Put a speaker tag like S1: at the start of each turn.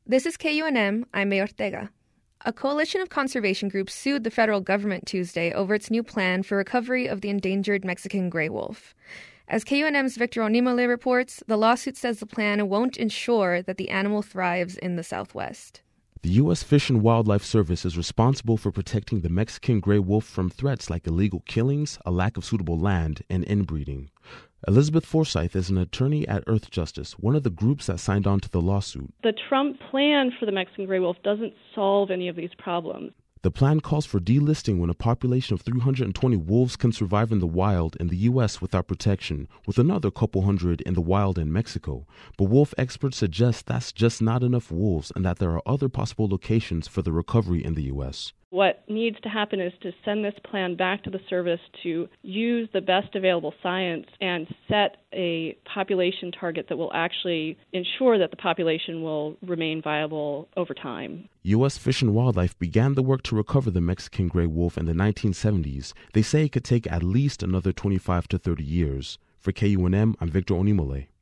S1: This is KUNM, I'm May Ortega. A coalition of conservation groups sued the federal government Tuesday over its new plan for recovery of the endangered Mexican gray wolf. As KUNM's Victor Onimole reports, the lawsuit says the plan won't ensure that the animal thrives in the Southwest.
S2: The U.S. Fish and Wildlife Service is responsible for protecting the Mexican gray wolf from threats like illegal killings, a lack of suitable land, and inbreeding. Elizabeth Forsyth is an attorney at Earth Justice, one of the groups that signed on to the lawsuit.
S3: The Trump plan for the Mexican gray wolf doesn't solve any of these problems.
S2: The plan calls for delisting when a population of 320 wolves can survive in the wild in the U.S. without protection, with another couple hundred in the wild in Mexico. But wolf experts suggest that's just not enough wolves and that there are other possible locations for the recovery in the U.S.
S3: What needs to happen is to send this plan back to the service to use the best available science and set a population target that will actually ensure that the population will remain viable over time.
S2: U.S. Fish and Wildlife began the work to recover the Mexican gray wolf in the 1970s. They say it could take at least another 25 to 30 years. For KUNM, I'm Victor Onimole.